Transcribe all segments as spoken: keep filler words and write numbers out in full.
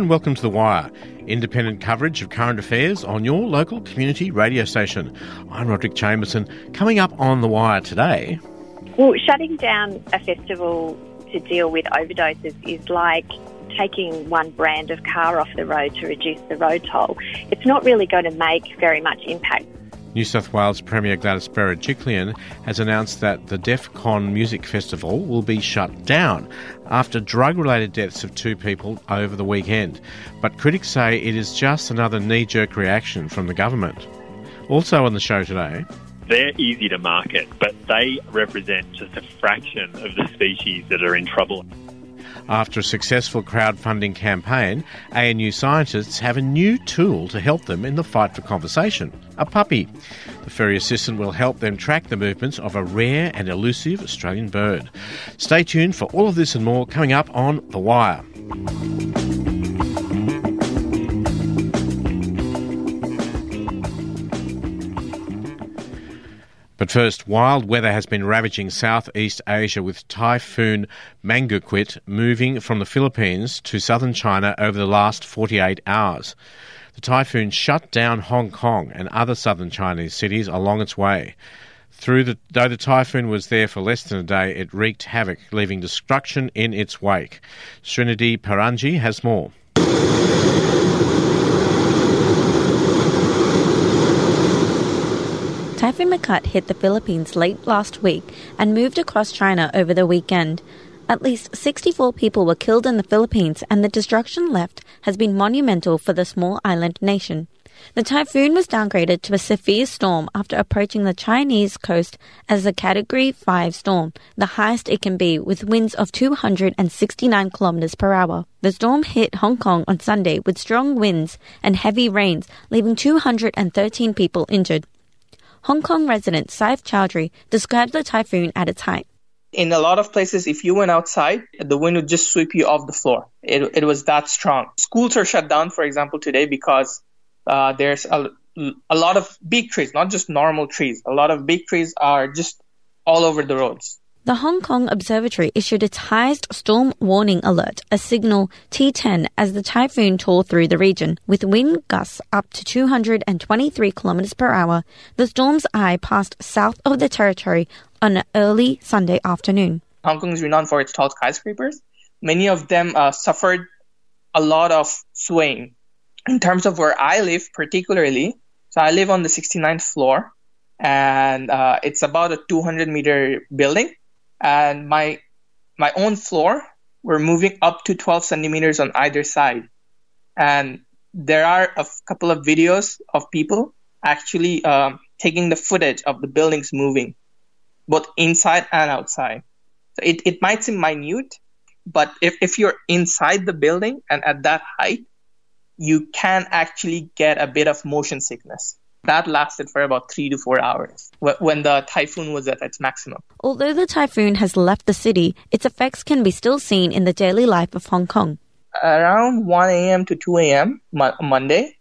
and welcome to The Wire, independent coverage of current affairs on your local community radio station. I'm Roderick Chamberson. Coming up on The Wire today... Well, shutting down a festival to deal with overdoses is like taking one brand of car off the road to reduce the road toll. It's not really going to make very much impact. New South Wales Premier Gladys Berejiklian has announced that the DEFCON Music Festival will be shut down after drug-related deaths of two people over the weekend. But critics say it is just another knee-jerk reaction from the government. Also on the show today... They're easy to market, but they represent just a fraction of the species that are in trouble. After a successful crowdfunding campaign, A N U scientists have a new tool to help them in the fight for conversation, a puppy. The furry assistant will help them track the movements of a rare and elusive Australian bird. Stay tuned for all of this and more coming up on The Wire. But first, wild weather has been ravaging Southeast Asia with Typhoon Mangkhut moving from the Philippines to southern China over the last forty-eight hours. The typhoon shut down Hong Kong and other southern Chinese cities along its way. Through the, though the typhoon was there for less than a day, it wreaked havoc, leaving destruction in its wake. Srinidhi Paranji has more. Typhoon Mangkhut hit the Philippines late last week and moved across China over the weekend. At least sixty-four people were killed in the Philippines, and the destruction left has been monumental for the small island nation. The typhoon was downgraded to a severe storm after approaching the Chinese coast as a Category five storm, the highest it can be, with winds of two hundred sixty-nine kilometers per hour. The storm hit Hong Kong on Sunday with strong winds and heavy rains, leaving two hundred thirteen people injured. Hong Kong resident Saif Chowdhury described the typhoon at its height. In a lot of places, if you went outside, the wind would just sweep you off the floor. It, it was that strong. Schools are shut down, for example, today because uh, there's a, a lot of big trees, not just normal trees. A lot of big trees are just all over the roads. The Hong Kong Observatory issued its highest storm warning alert, a signal T ten, as the typhoon tore through the region. With wind gusts up to two hundred twenty-three kilometers per hour, the storm's eye passed south of the territory on early Sunday afternoon. Hong Kong is renowned for its tall skyscrapers. Many of them uh, suffered a lot of swaying. In terms of where I live particularly, so I live on the sixty-ninth floor, and uh, it's about a two hundred meter building. And my my own floor, we're moving up to twelve centimeters on either side. And there are a f- couple of videos of people actually um, taking the footage of the buildings moving, both inside and outside. So it, it might seem minute, but if, if you're inside the building and at that height, you can actually get a bit of motion sickness. That lasted for about three to four hours when the typhoon was at its maximum. Although the typhoon has left the city, its effects can be still seen in the daily life of Hong Kong. Around one a.m. to two a.m. Mo- Monday,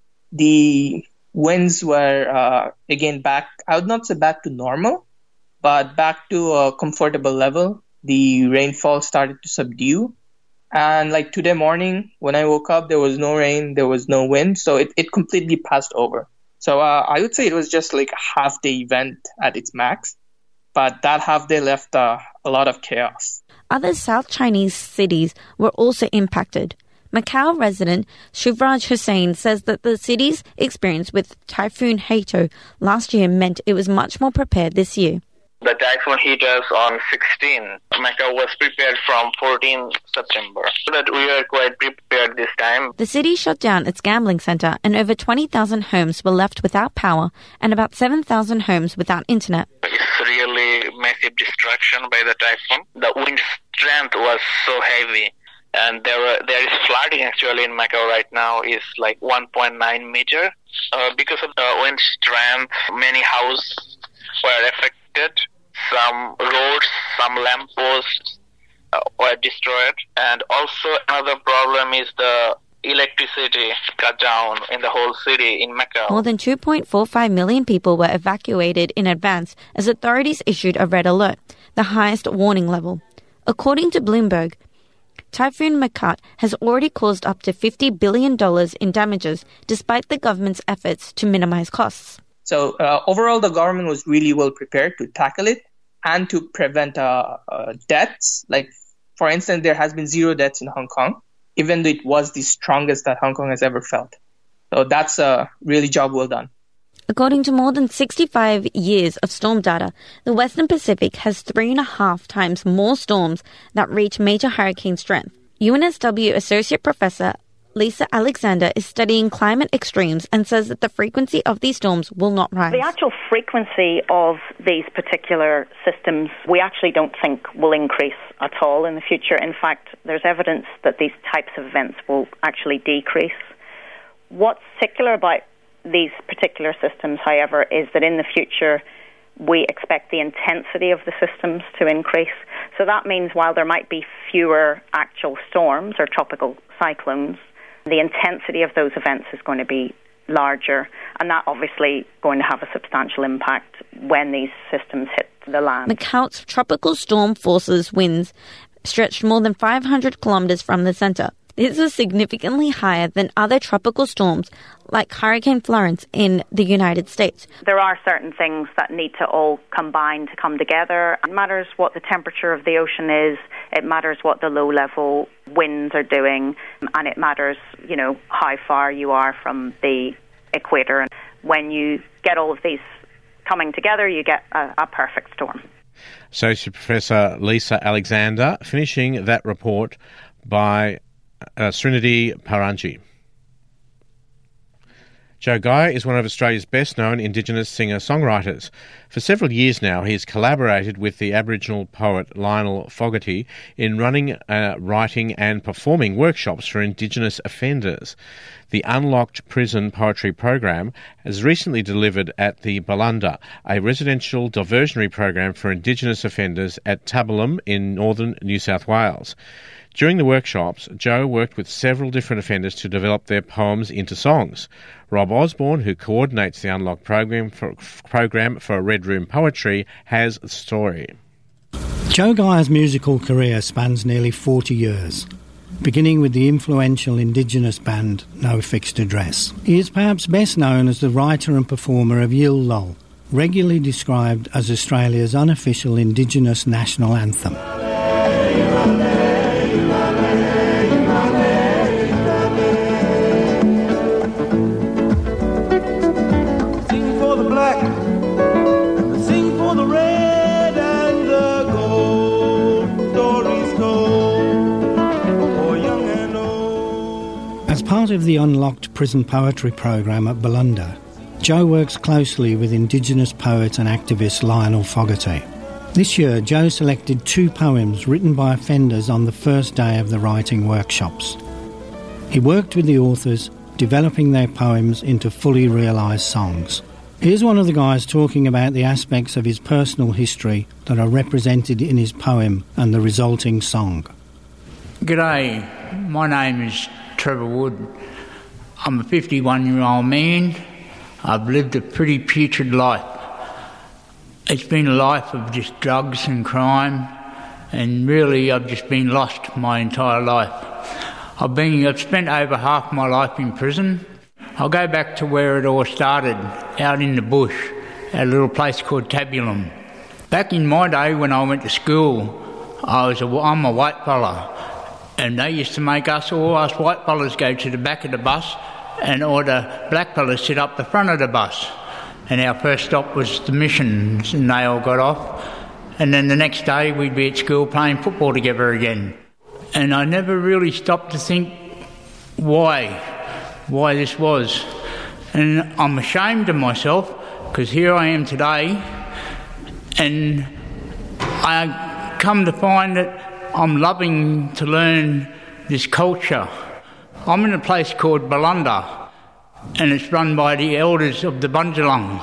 the winds were, uh, again, back, I would not say back to normal, but back to a comfortable level. The rainfall started to subdue. And like today morning, when I woke up, there was no rain, there was no wind, so it, it completely passed over. So uh, I would say it was just like a half-day event at its max, but that half-day left uh, a lot of chaos. Other South Chinese cities were also impacted. Macau resident Shivraj Hussain says that the city's experience with Typhoon Hato last year meant it was much more prepared this year. The typhoon hit us on sixteenth. Macau was prepared from fourteenth September. So that we were quite prepared this time. The city shut down its gambling center and over twenty thousand homes were left without power and about seven thousand homes without internet. It's really massive destruction by the typhoon. The wind strength was so heavy. And there were, there is flooding actually in Macau right now is like one point nine meter. Uh, because of the wind strength, many houses were affected. Some roads, some lampposts uh, were destroyed. And also another problem is the electricity cut down in the whole city in Macau. More than two point four five million people were evacuated in advance as authorities issued a red alert, the highest warning level. According to Bloomberg, Typhoon Mekut has already caused up to fifty billion dollars in damages, despite the government's efforts to minimize costs. So uh, overall, the government was really well prepared to tackle it and to prevent uh, uh, deaths. Like, for instance, there has been zero deaths in Hong Kong, even though it was the strongest that Hong Kong has ever felt. So that's a really job well done. According to more than sixty-five years of storm data, the Western Pacific has three and a half times more storms that reach major hurricane strength. U N S W Associate Professor Lisa Alexander is studying climate extremes and says that the frequency of these storms will not rise. The actual frequency of these particular systems, we actually don't think will increase at all in the future. In fact, there's evidence that these types of events will actually decrease. What's particular about these particular systems, however, is that in the future we expect the intensity of the systems to increase. So that means while there might be fewer actual storms or tropical cyclones, the intensity of those events is going to be larger, and that obviously going to have a substantial impact when these systems hit the land. Mekut's tropical storm forces winds stretched more than five hundred kilometres from the centre. This is significantly higher than other tropical storms like Hurricane Florence in the United States. There are certain things that need to all combine to come together. It matters what the temperature of the ocean is, it matters what the low-level winds are doing, and it matters, you know, how far you are from the equator. And when you get all of these coming together, you get a, a perfect storm. Associate Professor Lisa Alexander, finishing that report by Uh, Srinidhi Paranji. Joe Geyer is one of Australia's best-known Indigenous singer-songwriters. For several years now, he has collaborated with the Aboriginal poet Lionel Fogarty in running, uh, writing and performing workshops for Indigenous offenders. The Unlocked Prison Poetry Program has recently delivered at the Balunda, a residential diversionary program for Indigenous offenders at Tabalum in northern New South Wales. During the workshops, Joe worked with several different offenders to develop their poems into songs. Rob Osborne, who coordinates the Unlocked program for, program for Red Room Poetry, has the story. Joe Geyer's musical career spans nearly forty years, beginning with the influential Indigenous band No Fixed Address. He is perhaps best known as the writer and performer of Yil Lol, regularly described as Australia's unofficial Indigenous national anthem. Part of the Unlocked Prison Poetry Program at Balunda, Joe works closely with Indigenous poet and activist Lionel Fogarty. This year, Joe selected two poems written by offenders on the first day of the writing workshops. He worked with the authors, developing their poems into fully realised songs. Here's one of the guys talking about the aspects of his personal history that are represented in his poem and the resulting song. G'day, my name is Trevor Wood. I'm a fifty-one-year-old man. I've lived a pretty putrid life. It's been a life of just drugs and crime, and really I've just been lost my entire life. I've been, I've spent over half my life in prison. I'll go back to where it all started, out in the bush, at a little place called Tabulum. Back in my day when I went to school, I was a, I'm a white fella. And they used to make us, all us white fellas, go to the back of the bus and order black fellas sit up the front of the bus. And our first stop was the missions, and they all got off. And then the next day we'd be at school playing football together again. And I never really stopped to think why, why this was. And I'm ashamed of myself, because here I am today, and I come to find that I'm loving to learn this culture. I'm in a place called Balunda, and it's run by the elders of the Bundjalung.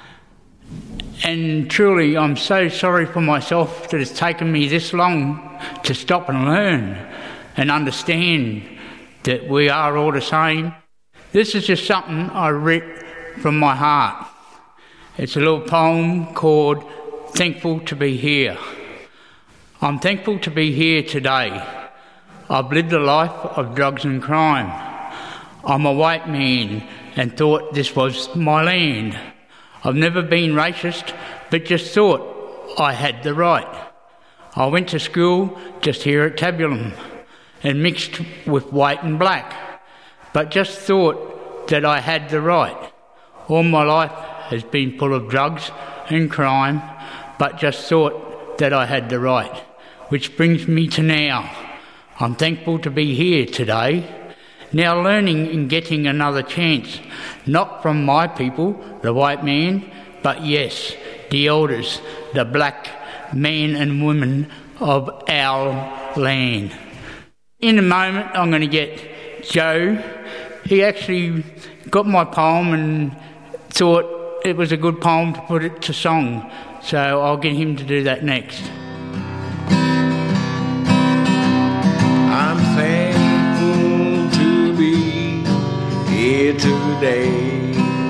And truly, I'm so sorry for myself that it's taken me this long to stop and learn and understand that we are all the same. This is just something I wrote from my heart. It's a little poem called Thankful to Be Here. I'm thankful to be here today, I've lived a life of drugs and crime. I'm a white man and thought this was my land. I've never been racist, but just thought I had the right. I went to school just here at Tabulum and mixed with white and black, but just thought that I had the right. All my life has been full of drugs and crime, but just thought that I had the right. Which brings me to now. I'm thankful to be here today, now learning and getting another chance, not from my people, the white man, but yes, the elders, the black men and women of our land. In a moment, I'm going to get Joe. He actually got my poem and thought it was a good poem to put it to song, so I'll get him to do that next. I'm thankful to be here today.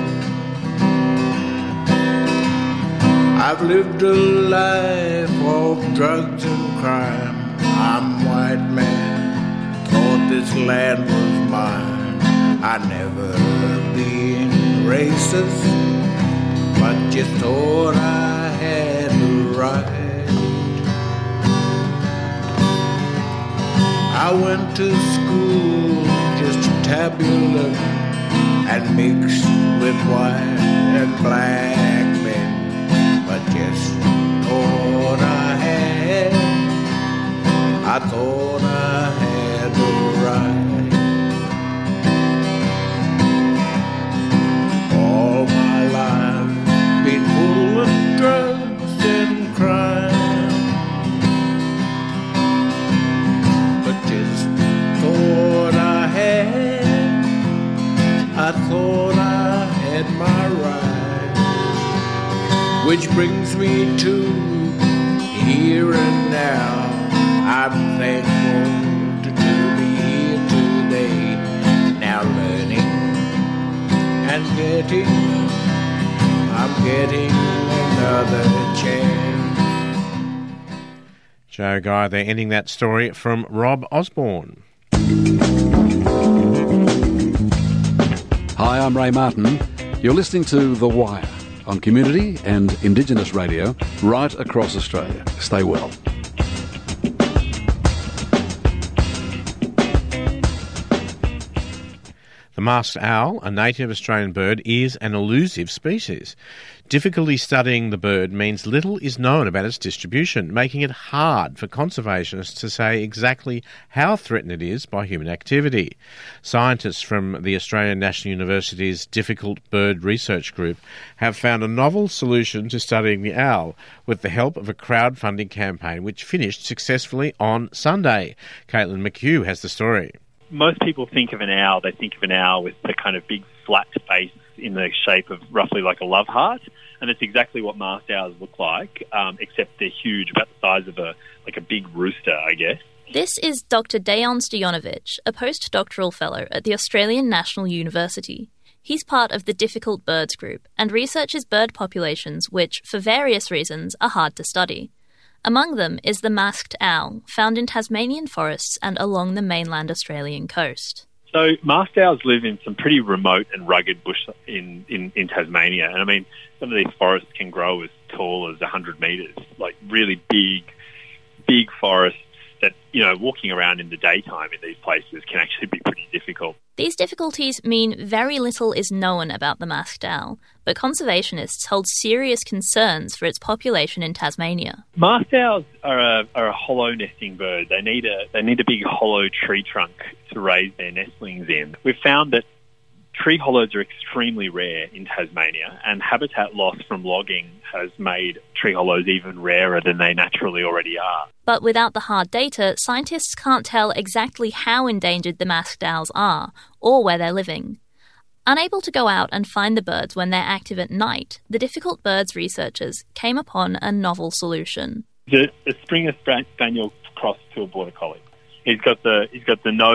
I've lived a life of drugs and crime. I'm white man, thought this land was mine. I never been racist, but just thought I had the right. I went to school just to tabulate and mix with white and black men, but just thought I had, I thought I had the right. All my life been full of drugs and crime. Thought I had, I thought I had my right, which brings me to here and now. I'm thankful to, to be here today, now learning and getting, I'm getting another chance. Joe Guy, they're ending that story from Rob Osborne. Hi, I'm Ray Martin. You're listening to The Wire on Community and Indigenous Radio right across Australia. Stay well. The masked owl, a native Australian bird, is an elusive species. Difficulty studying the bird means little is known about its distribution, making it hard for conservationists to say exactly how threatened it is by human activity. Scientists from the Australian National University's Difficult Bird Research Group have found a novel solution to studying the owl with the help of a crowdfunding campaign which finished successfully on Sunday. Caitlin McHugh has the story. Most people think of an owl, they think of an owl with the kind of big flat face in the shape of roughly like a love heart, and it's exactly what masked owls look like, um, except they're huge, about the size of a like a big rooster, I guess. This is Doctor Dejan Stojanovic, a postdoctoral fellow at the Australian National University. He's part of the Difficult Birds group and researches bird populations which, for various reasons, are hard to study. Among them is the masked owl, found in Tasmanian forests and along the mainland Australian coast. So masked owls live in some pretty remote and rugged bush in, in, in Tasmania. And I mean, some of these forests can grow as tall as one hundred metres, like really big, big forests that, you know, walking around in the daytime in these places can actually be pretty difficult. These difficulties mean very little is known about the masked owl, but conservationists hold serious concerns for its population in Tasmania. Masked owls are a, are a hollow nesting bird. They need a they need a big hollow tree trunk to raise their nestlings in. We've found that tree hollows are extremely rare in Tasmania, and habitat loss from logging has made tree hollows even rarer than they naturally already are. But without the hard data, scientists can't tell exactly how endangered the masked owls are, or where they're living. Unable to go out and find the birds when they're active at night, the Difficult Birds researchers came upon a novel solution. The, the Springer Spaniel crossed to a Border Collie. He's got the he's got the nose of the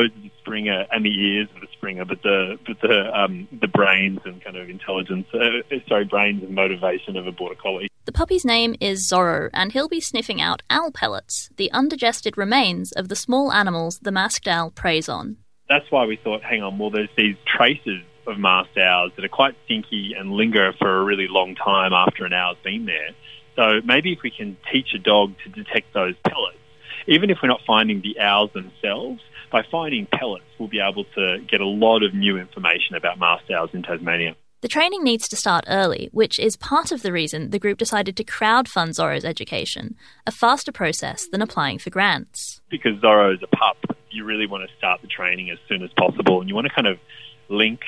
Springer and the ears of the Springer, but the but the um, the brains and kind of intelligence, uh, sorry, brains and motivation of a Border Collie. The puppy's name is Zorro, and he'll be sniffing out owl pellets, the undigested remains of the small animals the masked owl preys on. That's why we thought, hang on, well, there's these traces of masked owls that are quite stinky and linger for a really long time after an owl's been there. So maybe if we can teach a dog to detect those pellets, even if we're not finding the owls themselves, by finding pellets, we'll be able to get a lot of new information about masked owls in Tasmania. The training needs to start early, which is part of the reason the group decided to crowdfund Zorro's education, a faster process than applying for grants. Because Zorro is a pup, you really want to start the training as soon as possible, and you want to kind of link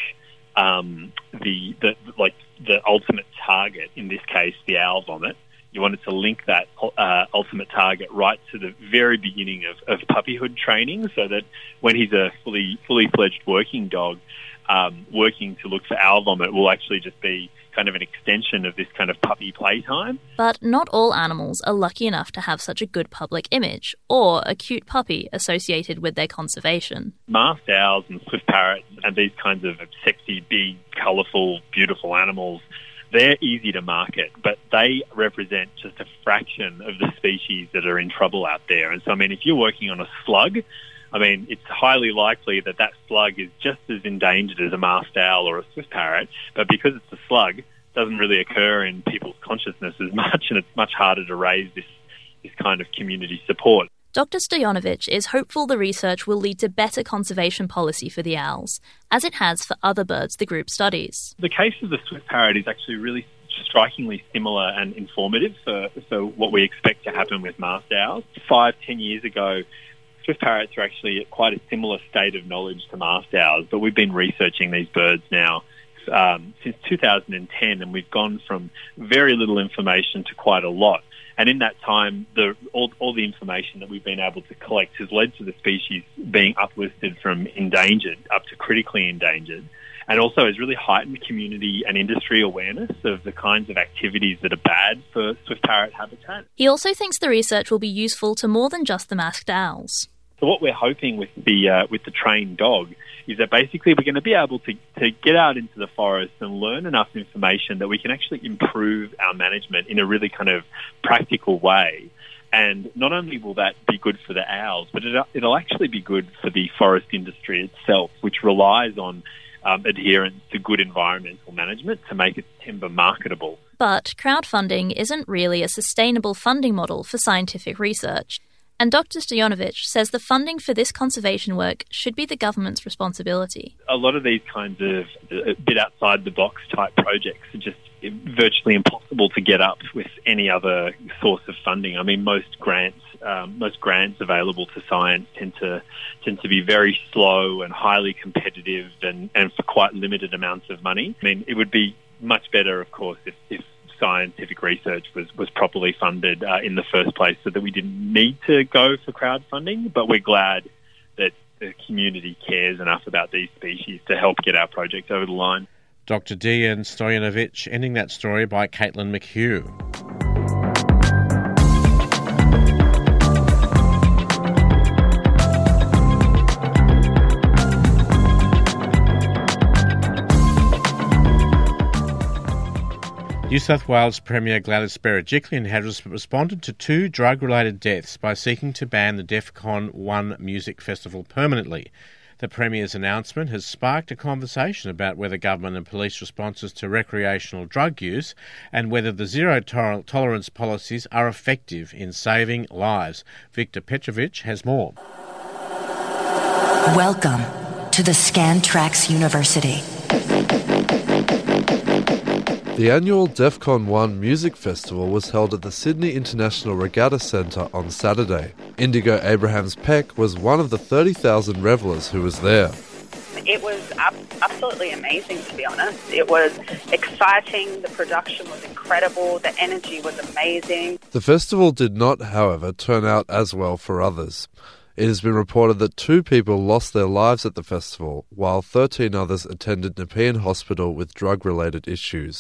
um, the, the like the ultimate target, in this case, the owl vomit. You wanted to link that uh, ultimate target right to the very beginning of, of puppyhood training, so that when he's a fully fully fledged working dog, um, working to look for owl vomit will actually just be kind of an extension of this kind of puppy playtime. But not all animals are lucky enough to have such a good public image, or a cute puppy associated with their conservation. Masked owls and swift parrots and these kinds of sexy, big, colourful, beautiful animals, they're easy to market, but they represent just a fraction of the species that are in trouble out there. And so, I mean, if you're working on a slug, I mean, it's highly likely that that slug is just as endangered as a masked owl or a swift parrot, but because it's a slug, it doesn't really occur in people's consciousness as much, and it's much harder to raise this, this kind of community support. Doctor Stoyanovich is hopeful the research will lead to better conservation policy for the owls, as it has for other birds the group studies. The case of the swift parrot is actually really strikingly similar and informative for, for what we expect to happen with masked owls. Five, ten years ago, swift parrots are actually at quite a similar state of knowledge to masked owls, but we've been researching these birds now um, since two thousand ten, and we've gone from very little information to quite a lot. And in that time, the, all, all the information that we've been able to collect has led to the species being uplisted from endangered up to critically endangered, and also has really heightened community and industry awareness of the kinds of activities that are bad for swift parrot habitat. He also thinks the research will be useful to more than just the masked owls. So what we're hoping with the uh, with the trained dog is that basically we're going to be able to, to get out into the forest and learn enough information that we can actually improve our management in a really kind of practical way. And not only will that be good for the owls, but it, it'll actually be good for the forest industry itself, which relies on um, adherence to good environmental management to make its timber marketable. But crowdfunding isn't really a sustainable funding model for scientific research. And Doctor Stoyanovich says the funding for this conservation work should be the government's responsibility. A lot of these kinds of a bit outside-the-box type projects are just virtually impossible to get up with any other source of funding. I mean, most grants, um, most grants available to science tend to tend to be very slow and highly competitive, and, and for quite limited amounts of money. I mean, it would be much better, of course, if, if scientific research was, was properly funded uh, in the first place, so that we didn't need to go for crowdfunding. But we're glad that the community cares enough about these species to help get our project over the line. Doctor Dejan Stoyanovich, ending that story by Caitlin McHugh. New South Wales Premier Gladys Berejiklian has responded to two drug-related deaths by seeking to ban the DEFCON one music festival permanently. The Premier's announcement has sparked a conversation about whether government and police responses to recreational drug use and whether the zero-tolerance policies are effective in saving lives. Victor Petrovich has more. Welcome to the Scantrax University. The annual DEFCON one Music Festival was held at the Sydney International Regatta Centre on Saturday. Indigo Abrahams-Peck was one of the thirty thousand revellers who was there. It was ab- absolutely amazing, to be honest. It was exciting, the production was incredible, the energy was amazing. The festival did not, however, turn out as well for others. It has been reported that two people lost their lives at the festival, while thirteen others attended Nepean Hospital with drug-related issues.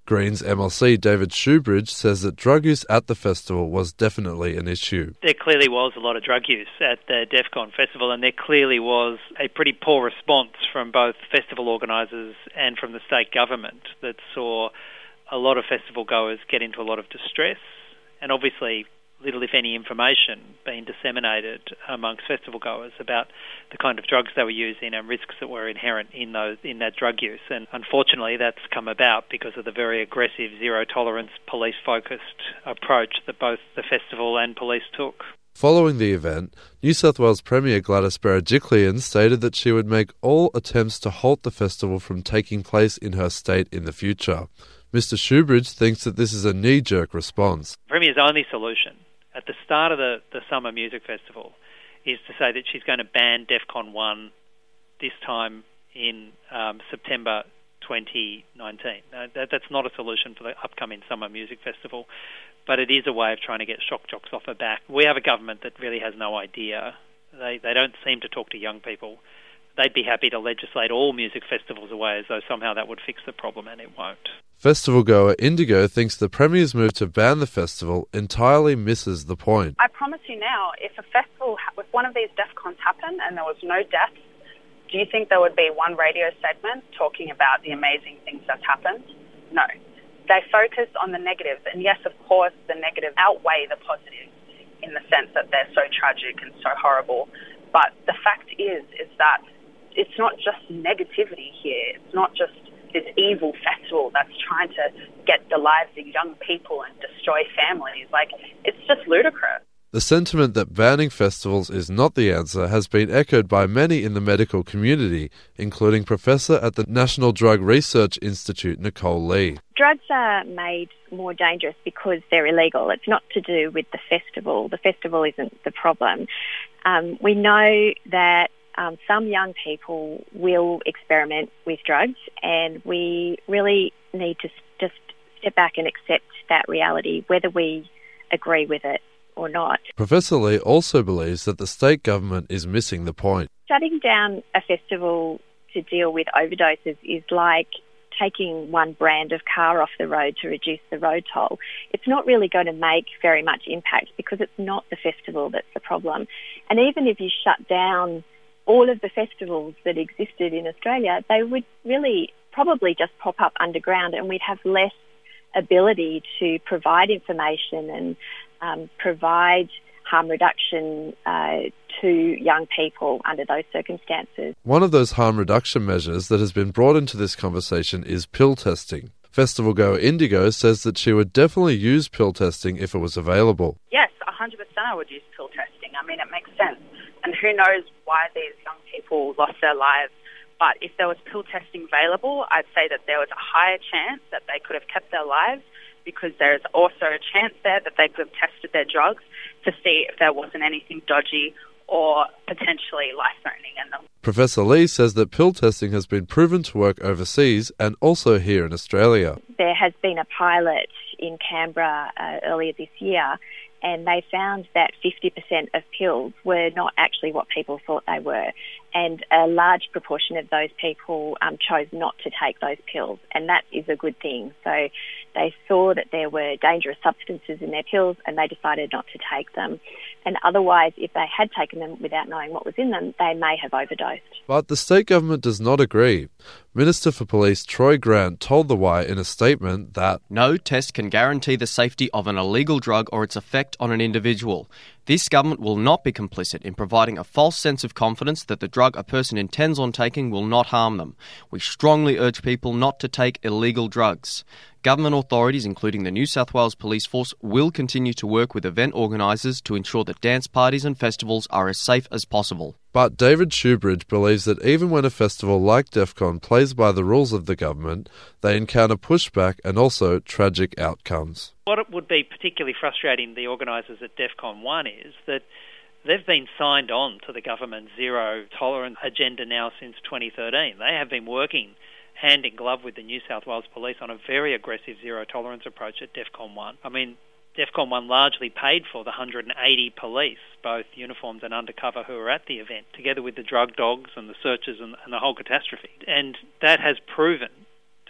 Greens M L C David Shoebridge says that drug use at the festival was definitely an issue. There clearly was a lot of drug use at the DEFCON festival, and there clearly was a pretty poor response from both festival organisers and from the state government that saw a lot of festival goers get into a lot of distress, and obviously little, if any, information being disseminated amongst festival goers about the kind of drugs they were using and risks that were inherent in those in that drug use. And unfortunately, that's come about because of the very aggressive, zero-tolerance, police-focused approach that both the festival and police took. Following the event, New South Wales Premier Gladys Berejiklian stated that she would make all attempts to halt the festival from taking place in her state in the future. Mister Shoebridge thinks that this is a knee-jerk response. The Premier's only solution at the start of the, the Summer Music Festival is to say that she's going to ban DEFCON one this time in um, September twenty nineteen. Now, that, that's not a solution for the upcoming Summer Music Festival, but it is a way of trying to get shock jocks off her back. We have a government that really has no idea. They, they don't seem to talk to young people. They'd be happy to legislate all music festivals away as though somehow that would fix the problem, and it won't. Festival goer Indigo thinks the Premier's move to ban the festival entirely misses the point. I promise you now, if a festival, if one of these DEFCONs happened and there was no deaths, do you think there would be one radio segment talking about the amazing things that's happened? No. They focus on the negatives, and yes, of course, the negatives outweigh the positives in the sense that they're so tragic and so horrible. But the fact is, is that it's not just negativity here. It's not just this evil festival that's trying to get the lives of young people and destroy families. Like, it's just ludicrous. The sentiment that banning festivals is not the answer has been echoed by many in the medical community, including Professor at the National Drug Research Institute, Nicole Lee. Drugs are made more dangerous because they're illegal. It's not to do with the festival. The festival isn't the problem. Um, we know that Um, some young people will experiment with drugs, and we really need to just step back and accept that reality, whether we agree with it or not. Professor Lee also believes that the state government is missing the point. Shutting down a festival to deal with overdoses is like taking one brand of car off the road to reduce the road toll. It's not really going to make very much impact because it's not the festival that's the problem. And even if you shut down all of the festivals that existed in Australia, they would really probably just pop up underground, and we'd have less ability to provide information and um, provide harm reduction uh, to young people under those circumstances. One of those harm reduction measures that has been brought into this conversation is pill testing. Festival goer Indigo says that she would definitely use pill testing if it was available. Yes, one hundred percent I would use pill testing. I mean, it makes sense. And who knows why these young people lost their lives. But if there was pill testing available, I'd say that there was a higher chance that they could have kept their lives, because there's also a chance there that they could have tested their drugs to see if there wasn't anything dodgy or potentially life-threatening in them. Professor Lee says that pill testing has been proven to work overseas and also here in Australia. There has been a pilot in Canberra uh, earlier this year, and they found that fifty percent of pills were not actually what people thought they were. And a large proportion of those people um, chose not to take those pills, and that is a good thing. So they saw that there were dangerous substances in their pills, and they decided not to take them. And otherwise, if they had taken them without knowing what was in them, they may have overdosed. But the state government does not agree. Minister for Police Troy Grant told The Wire in a statement that no test can guarantee the safety of an illegal drug or its effect on an individual. This government will not be complicit in providing a false sense of confidence that the drug a person intends on taking will not harm them. We strongly urge people not to take illegal drugs. Government authorities, including the New South Wales Police Force, will continue to work with event organisers to ensure that dance parties and festivals are as safe as possible. But David Shoebridge believes that even when a festival like DEFCON plays by the rules of the government, they encounter pushback and also tragic outcomes. What would be particularly frustrating the organisers at DEFCON one is that they've been signed on to the government's zero tolerance agenda now since twenty thirteen. They have been working hand in glove with the New South Wales Police on a very aggressive zero tolerance approach at DEFCON one. I mean, DEFCON one largely paid for the one hundred eighty police, both uniformed and undercover, who were at the event, together with the drug dogs and the searches and, and the whole catastrophe. And that has proven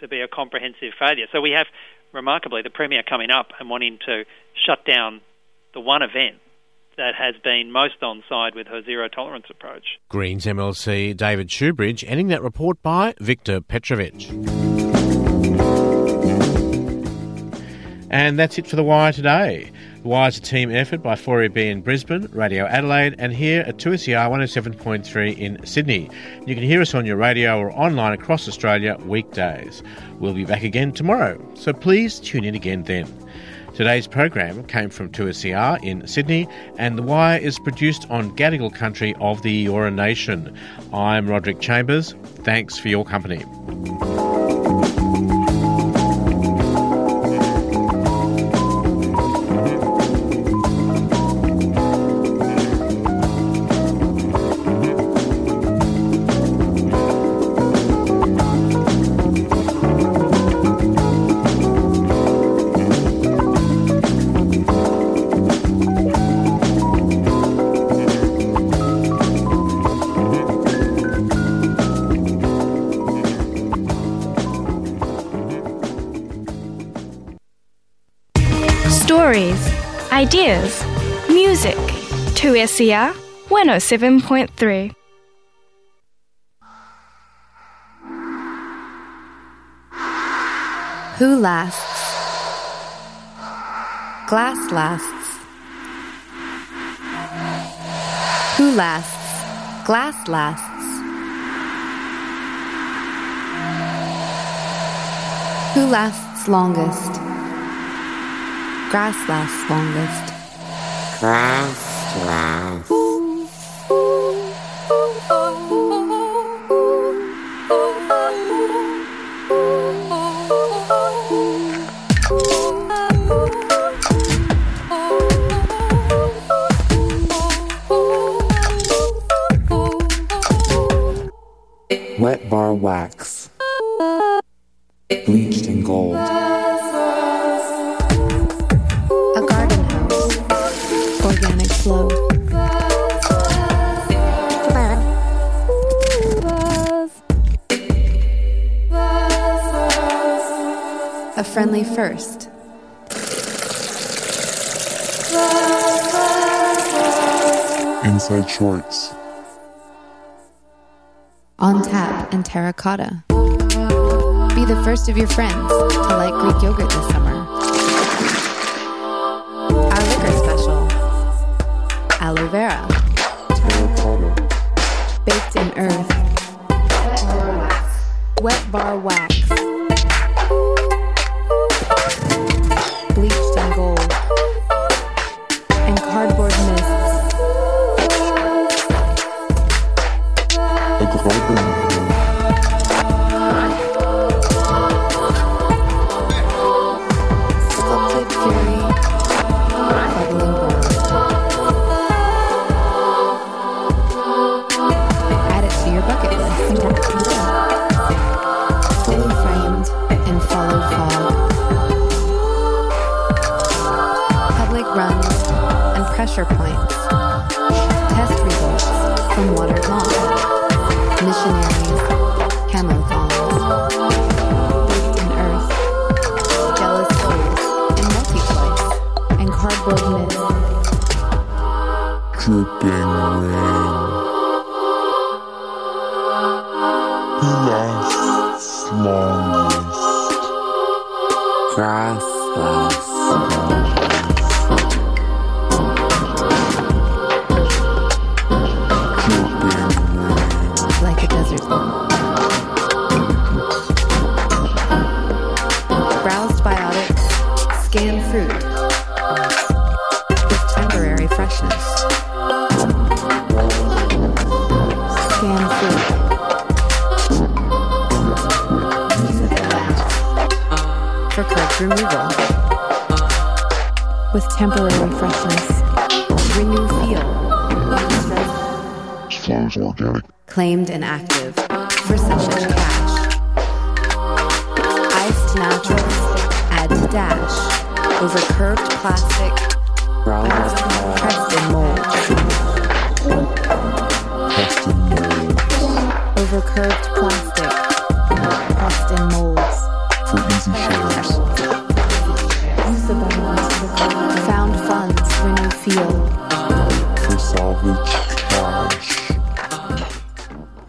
to be a comprehensive failure. So we have, remarkably, the Premier coming up and wanting to shut down the one event that has been most on side with her zero tolerance approach. Greens M L C David Shoebridge, ending that report by Victor Petrovich. And that's it for The Wire today. The Wire is a team effort by four E B in Brisbane, Radio Adelaide, and here at two S E R one oh seven point three in Sydney. You can hear us on your radio or online across Australia weekdays. We'll be back again tomorrow, so please tune in again then. Today's program came from two S E R in Sydney, and The Wire is produced on Gadigal country of the Eora Nation. I'm Roderick Chambers. Thanks for your company. Stories, ideas, music. two S E R one oh seven point three. Who lasts? Glass lasts. Who lasts? Glass lasts. Who lasts longest? Grass lasts longest. Grass lasts. Wet bar wax. Bleached in gold. Flow. A friendly first. Inside shorts. On tap and terracotta. Be the first of your friends to like Greek yogurt this summer. Our liquor special. Aloe vera. Baked in earth. Wet bar wax. Bleached in gold. And cardboard mists. Sculpted fury. Bubbling burn. Add it to your bucket list. Fully framed and followed fog. Public runs and pressure points. Test results from watered lawn. Missionaries, camo thongs. Baked in earth. Jealous souls and multi-choice. And cardboard mist. Dripping rain. Who lasts longest? Grass lasts longest. Dripping rain. Like a desert moon. Browsed biotics, scan fruit. With temporary freshness. Scan fruit. For curb removal. With temporary freshness. Renew feel. Flowers organic. Claimed and active for such cash. Iced naturals. Add to dash. Over curved plastic. Pressed in mold. Pressed in mold. Over curved plastic. Pressed in molds. which